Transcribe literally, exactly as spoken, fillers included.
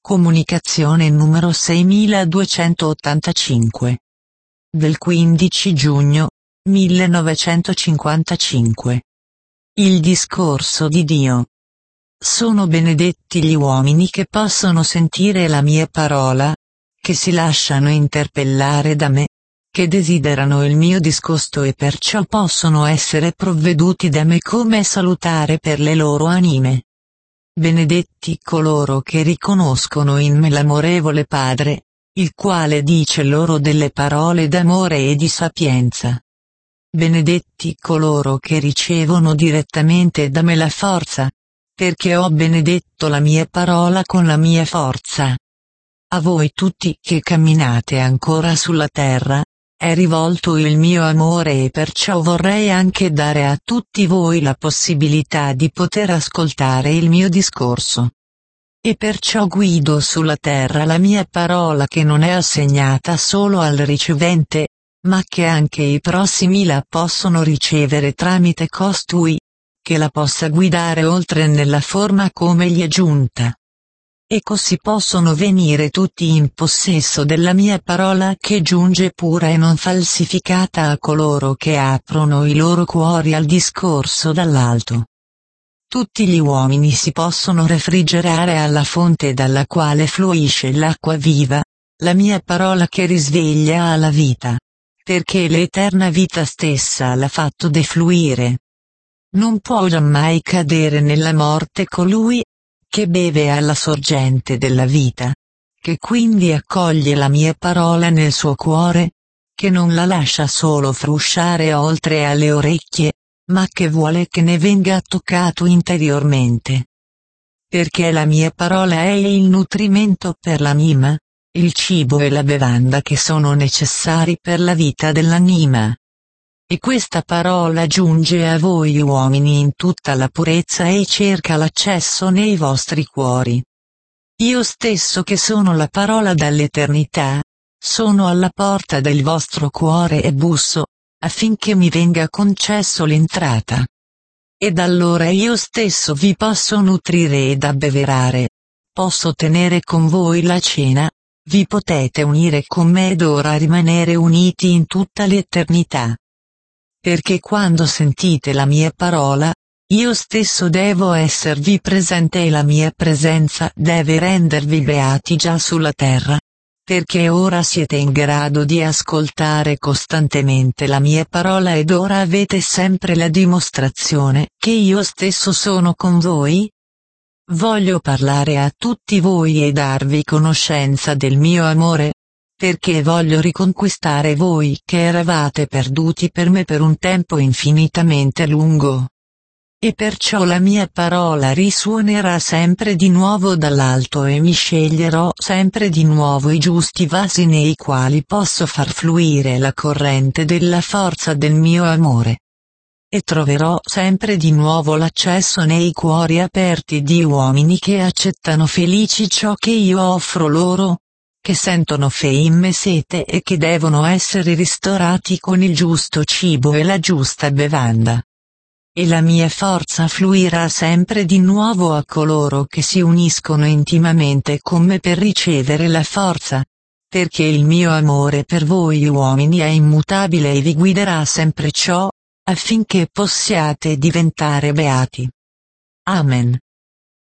Comunicazione numero seiemiladuecentottantacinque. Del quindici giugno millenovecentocinquantacinque. Il discorso di Dio. Sono benedetti gli uomini che possono sentire la mia parola, che si lasciano interpellare da me, che desiderano il mio discosto e perciò possono essere provveduti da me come salutare per le loro anime. Benedetti coloro che riconoscono in me l'amorevole Padre, il quale dice loro delle parole d'amore e di sapienza. Benedetti coloro che ricevono direttamente da me la forza, perché ho benedetto la mia parola con la mia forza. A voi tutti che camminate ancora sulla terra, è rivolto il mio amore e perciò vorrei anche dare a tutti voi la possibilità di poter ascoltare il mio discorso. E perciò guido sulla terra la mia parola che non è assegnata solo al ricevente, ma che anche i prossimi la possono ricevere tramite costui, che la possa guidare oltre nella forma come gli è giunta. E così possono venire tutti in possesso della mia parola che giunge pura e non falsificata a coloro che aprono i loro cuori al discorso dall'alto. Tutti gli uomini si possono refrigerare alla fonte dalla quale fluisce l'acqua viva, la mia parola che risveglia alla vita, perché l'eterna vita stessa l'ha fatto defluire. Non può giammai cadere nella morte colui che beve alla sorgente della vita, che quindi accoglie la mia parola nel suo cuore, che non la lascia solo frusciare oltre alle orecchie, ma che vuole che ne venga toccato interiormente. Perché la mia parola è il nutrimento per l'anima, il cibo e la bevanda che sono necessari per la vita dell'anima. E questa parola giunge a voi uomini in tutta la purezza e cerca l'accesso nei vostri cuori. Io stesso che sono la parola dall'eternità, sono alla porta del vostro cuore e busso, affinché mi venga concesso l'entrata. Ed allora io stesso vi posso nutrire ed abbeverare, posso tenere con voi la cena, vi potete unire con me ed ora rimanere uniti in tutta l'eternità. Perché quando sentite la mia parola, io stesso devo esservi presente e la mia presenza deve rendervi beati già sulla terra, perché ora siete in grado di ascoltare costantemente la mia parola ed ora avete sempre la dimostrazione che io stesso sono con voi. Voglio parlare a tutti voi e darvi conoscenza del mio amore, perché voglio riconquistare voi che eravate perduti per me per un tempo infinitamente lungo. E perciò la mia parola risuonerà sempre di nuovo dall'alto e mi sceglierò sempre di nuovo i giusti vasi nei quali posso far fluire la corrente della forza del mio amore. E troverò sempre di nuovo l'accesso nei cuori aperti di uomini che accettano felici ciò che io offro loro, che sentono fame e sete e che devono essere ristorati con il giusto cibo e la giusta bevanda. E la mia forza fluirà sempre di nuovo a coloro che si uniscono intimamente con me per ricevere la forza, perché il mio amore per voi uomini è immutabile e vi guiderà sempre ciò, affinché possiate diventare beati. Amen.